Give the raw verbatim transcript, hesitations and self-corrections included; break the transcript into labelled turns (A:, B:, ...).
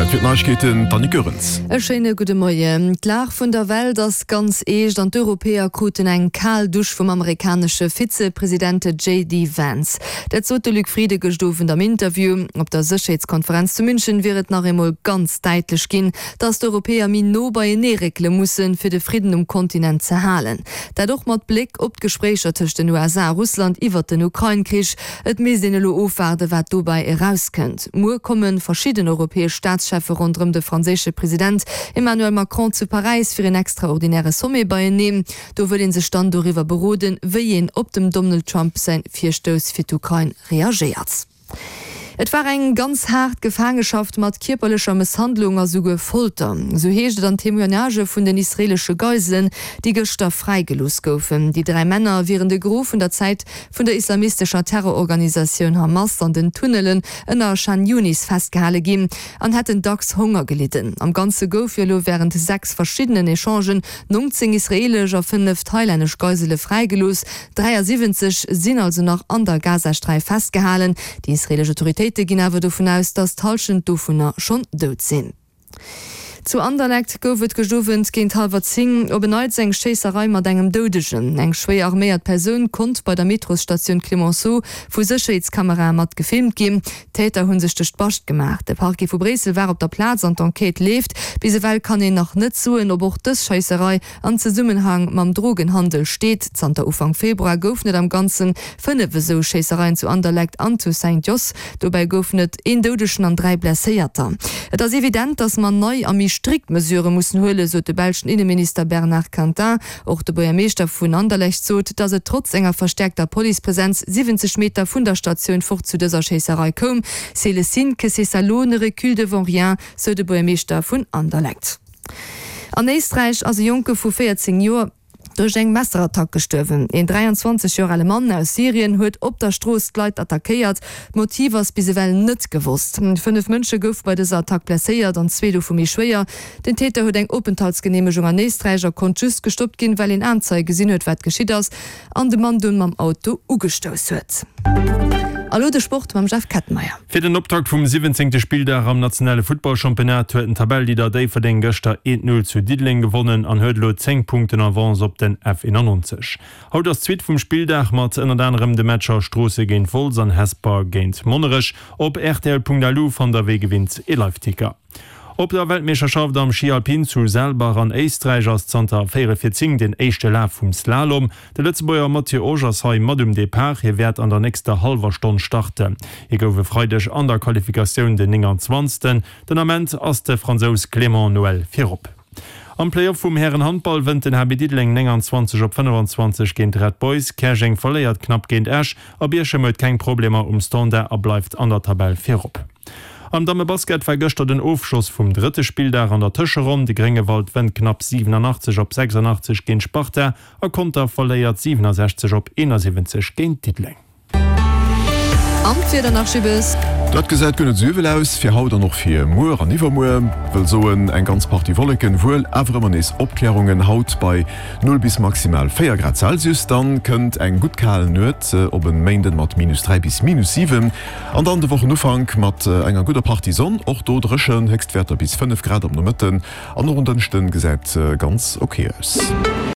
A: fir Neuigkeiten Dani Görenz.
B: E schöne gute Morgen. Klar von der Welt, dass ganz echt an Europäer kruten eng Kal dusch vom amerikanische Vizepräsident J D Vance. Der zote Luc Friede gestofen am Interview op der Sicherheitskonferenz zu München wird nach einmal ganz deutlich gehen, dass die Europäer min no bei nerekle mussen für den Frieden um Kontinent zu halen. Dadurch mat Blick op Gespräche zwischen den U S A, Russland iwwer den Ukraine-Krieg, et mesinelo ofwerde wat dabei herauskennt. Mur kommen verschiedene europäische Staatschefe rund um den französischen Präsident Emmanuel Macron zu Paris für ein extraordinäre Summe beinehmen. Da wollen sie dann darüber beroden, wie ihn ob dem Donald Trump sein Vierstoß für die Ukraine reagiert. Et war eng ganz hart Gefangenschaft mat körperlicher Misshandlung as suuge Folter. So heeschte dann Témoignage vun den israelsche Geiseln, die Gestoff freigelos goufen. Die drei Männer wären de Grof in der Zeit vun der islamistischer Terrororganisation Hamas an den Tunnelen ënner Chan Yunis festgehalle gin an hätten dacks Hunger gelitten. Am ganze Gofirlo während sechs verschiedenen Echangen neunzehn israelisch a fünf thailändisch Geisele freigelos, dreiundsiebzig sind also noch an der Gazastreif festgehalen. Die israelische Autorität gehen aber davon aus, dass Talschen Dofuner schon dort sind. Zu Anderlecht goufet gestufend géint halber zing op beneut seg Scheesserei mat engem Dodeschen. Eng schwé arméiert Persoun kont bei der Metrostation Clemenceau vu Sicherheitskamera mat gefilmt gin. Täter hunn sech decht bascht gemacht. De Parke vu Bresel war op der Platz an d'Enquete left, bise well kann e nach net zuen ob och dës Scheisserei an ze Summenhang mam Drogenhandel steet. Zanter Ufang Februar goufnet am ganzen fënne so Scheessereien zu Anderlecht an zu Saint Jos, dobei goufnet en Dodeschen an drei Blesséierter. Et ass evident, dats man neu am mi Striktmesure mussssen hole, so de belschen Innenminister Bernard Quentin. Auch der Bürgermeister vun Anderlecht zot, dass er trotz enger verstärkter Polizeipräsenz siebzig Meter vun der Station fort zu dieser Scheesserei kom. C'est le signe que ces salons ne reculent devant rien, so de Bürgermeister vun Anderlecht. An Österreich as Junke vu vierzehn Joer durch eng Messerattack gestorben. En dreiundzwanzig Jahre Mann aus Syrien huet op der Stroß Leiit attackiert. Motiv was bisewell net gewusst. Fünf Mënsche gouf bei dieser Attack blessiert an zwei vu mir schwer. Den Täter huet eng Aufenthaltsgenehmigung an Österreicher kon just gestoppt gin, weil in Anzeige gesinn huet wat geschieht ass, an de Mann dun mam Auto ugestoss huet. Hallo de Sport mam Chef Kettmeier.
C: Für den Optakt vom siebzehnten Spieltag am nationale Footballchampionat huet den Tabellleader Dave für den Göster eins null zu Diedling gewonnen an Hödlo zehn Punkten Avance op den F einundneunzig. Haut das Tweet vom Spieltag mat unter anderem de Matcher Strosse gegen Vols an Hesper gegen Monnerich op R T L Punkt A L U van der W gewinnt e-Live-Ticker. Op der Weltmeisterschaft am Skialpin zu selber an Eistreich als Zter vierzig den echte La vum Slalom. De Lützebauer Mathieu Ogersheim mat dem Depart hier werd an der nächste halber Stunde starten. Ich goufe freudech an der Qualifikation den zwanzigsten Den Amment ass de Franzos Clément Noël Firop. Am Playoff vum Herren Handball wennt den Herr Diedling zwanzig op fünfundzwanzig géint Red Boys, Kerscheng verléiert knapp géint Äsch, a Biersche mët keng Problem um Stande erbleift an der Tabelle Firop. Am Dame Basket vergöster den Aufschuss vom dritte Spieltag an der Tischeron. Die Gringewald wendt knapp siebenundachtzig op sechsundachtzig gegen Sparta, er Konter verleiert siebenundsechzig op einundsiebzig gegen Diedling.
B: Amtfir nach Schibes.
A: Dat gesät gënnet Süwel aus, fir Hauter noch fir Moer an Iwermoer, well soen eng ganz Party Wolleken wouel awer man is Opklärungen haut bei null bis maximal vier Grad Celsius, dann kënnt eng gut kalen Nøet äh, op en Mainden mat minus drei bis minus sieben. An dann de wochen Ufang mat äh, enger guter Partison, och do drechen Hextwerter bis fünf Grad am der Mëtten, an noch den gesät äh, ganz okay aus.